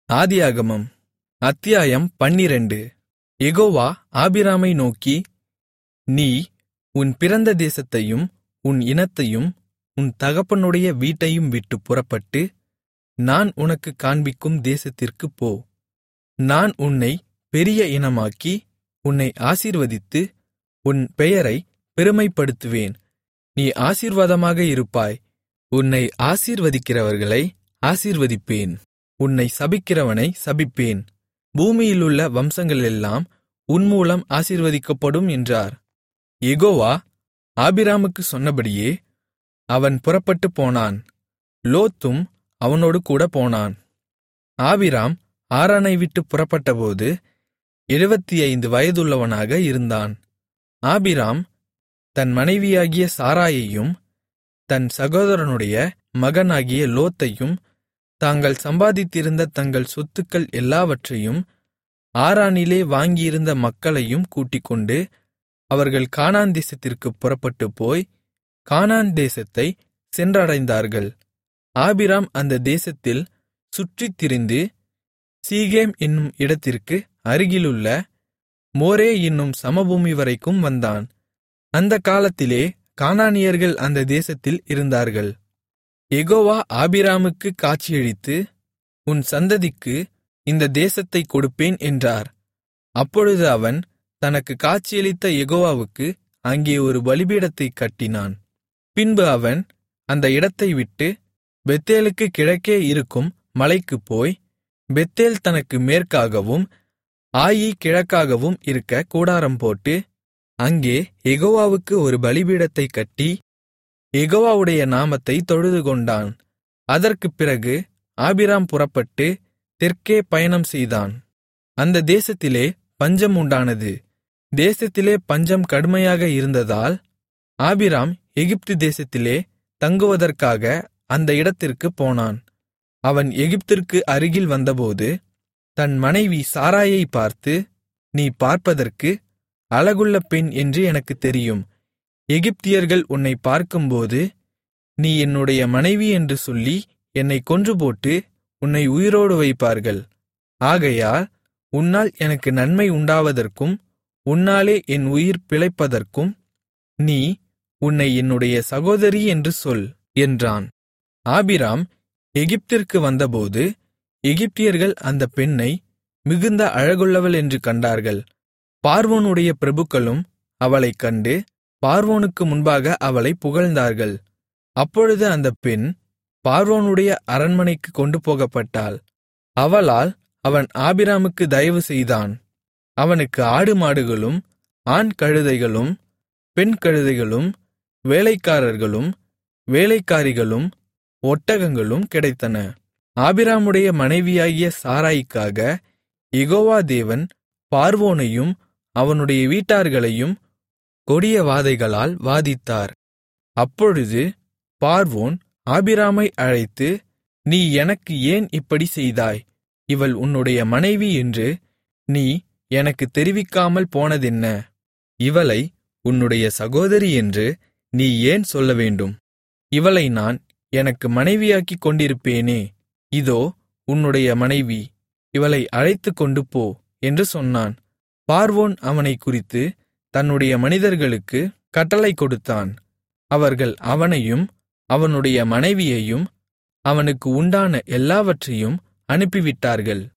ஆதியாகமம் அத்தியாயம் 12. யெகோவா ஆபிராமை நோக்கி, நீ உன் பிறந்த தேசத்தையும் உன் இனத்தையும் உன் தகப்பனுடைய வீட்டையும் விட்டுப் புறப்பட்டு, நான் உனக்குக் காண்பிக்கும் தேசத்திற்குப் போ. நான் உன்னைப் பெரிய இனமாக்கி உன்னை ஆசீர்வதித்து உன் பெயரைப் பெருமைப்படுத்துவேன். நீ ஆசீர்வாதமாக இருப்பாய். உன்னை ஆசீர்வதிக்கிறவர்களை ஆசீர்வதிப்பேன். உன்னை சபிக்கிறவனைச் சபிப்பேன். பூமியிலுள்ள வம்சங்களெல்லாம் உன்மூலம் ஆசீர்வதிக்கப்படும் என்றார். யெகோவா ஆபிராமுக்குச் சொன்னபடியே அவன் புறப்பட்டுப் போனான். லோத்தும் அவனோடு கூட போனான். ஆபிராம் ஆரானை விட்டுப் புறப்பட்டபோது 75 வயதுள்ளவனாக இருந்தான். ஆபிராம் தன் மனைவியாகிய சாராயையும் தன் சகோதரனுடைய மகனாகிய லோத்தையும் தாங்கள் சம்பாதித்திருந்த தங்கள் சொத்துக்கள் எல்லாவற்றையும் ஆரானிலே வாங்கியிருந்த மக்களையும் கூட்டிக்கொண்டு அவர்கள் கானான் தேசத்திற்குப் புறப்பட்டுப்போய் கானான் தேசத்தைச் சென்றடைந்தார்கள். ஆபிராம் அந்த தேசத்தில் சுற்றித் திரிந்து சீகேம் என்னும் இடத்திற்கு அருகிலுள்ள மோரே என்னும் சமபூமி வரைக்கும் வந்தான். அந்தக் காலத்திலே கானானியர்கள் அந்த தேசத்தில் இருந்தார்கள். யெகோவா ஆபிராமுக்குக் காட்சியளித்து, உன் சந்ததிக்கு இந்த தேசத்தைக் கொடுப்பேன் என்றார். அப்பொழுது அவன் தனக்குக் காட்சியளித்த யெகோவாவுக்கு அங்கே ஒரு பலிபீடத்தைக் கட்டினான். பின்பு அவன் அந்த இடத்தை விட்டு பெத்தேலுக்குக் கிழக்கே இருக்கும் மலைக்குப் போய், பெத்தேல் தனக்கு மேற்காகவும் ஆயி கிழக்காகவும் இருக்க கூடாரம் போட்டு, அங்கே யெகோவாவுக்கு ஒரு பலிபீடத்தைக் கட்டி யெகோவாவுடைய நாமத்தைத் தொழுதுகொண்டான். அதற்குப் பிறகு ஆபிராம் புறப்பட்டு தெற்கே பயணம் செய்தான். அந்த தேசத்திலே பஞ்சம் உண்டானது. தேசத்திலே பஞ்சம் கடுமையாக இருந்ததால் ஆபிராம் எகிப்து தேசத்திலே தங்குவதற்காக அந்த இடத்திற்குப் போனான். அவன் எகிப்திற்கு அருகில் வந்தபோது தன் மனைவி சாராயைப் பார்த்து, நீ பார்ப்பதற்கு அழகுள்ள பெண் என்று எனக்குத் தெரியும். எகிப்தியர்கள் உன்னைப் பார்க்கும்போது, நீ என்னுடைய மனைவி என்று சொல்லி என்னைக் கொன்றுபோட்டு உன்னை உயிரோடு வைப்பார்கள். ஆகையால் உன்னால் எனக்கு நன்மை உண்டாவதற்கும் உன்னாலே என் உயிர் பிழைப்பதற்கும் நீ உன்னை என்னுடைய சகோதரி என்று சொல் என்றான். ஆபிராம் எகிப்திற்கு வந்தபோது எகிப்தியர்கள் அந்தப் பெண்ணை மிகுந்த அழகுள்ளவள் என்று கண்டார்கள். பார்வோனுடைய பிரபுக்களும் அவளைக் கண்டு பார்வோனுக்கு முன்பாக அவளைப் புகழ்ந்தார்கள். அப்பொழுது அந்தப் பெண் பார்வோனுடைய அரண்மனைக்குக் கொண்டு போகப்பட்டாள். அவளால் அவன் ஆபிராமுக்கு தயவு செய்தான். அவனுக்கு ஆடு மாடுகளும் ஆண் கழுதைகளும் பெண் கழுதைகளும் வேலைக்காரர்களும் வேலைக்காரிகளும் ஒட்டகங்களும் கிடைத்தன. ஆபிராமுடைய மனைவியாகிய சாராய்க்காக யெகோவா தேவன் பார்வோனையும் அவனுடைய வீட்டார்களையும் கொடிய வாதைகளால் வாதித்தார். அப்பொழுது பார்வோன் ஆபிராமை அழைத்து, நீ எனக்கு ஏன் இப்படி செய்தாய்? இவள் உன்னுடைய மனைவி என்று நீ எனக்குத் தெரிவிக்காமல் போனதென்ன? இவளை உன்னுடைய சகோதரி என்று நீ ஏன் சொல்ல வேண்டும்? இவளை நான் எனக்கு மனைவியாக்கிக் கொண்டிருப்பேனே. இதோ உன்னுடைய மனைவி, இவளை அழைத்துக்கொண்டு போ என்று சொன்னான். பார்வோன் அவனைக் குறித்து தன்னுடைய மனிதர்களுக்கு கட்டளை கொடுத்தான். அவர்கள் அவனையும் அவனுடைய மனைவியையும் அவனுக்கு உண்டான எல்லாவற்றையும் அனுப்பிவிட்டார்கள்.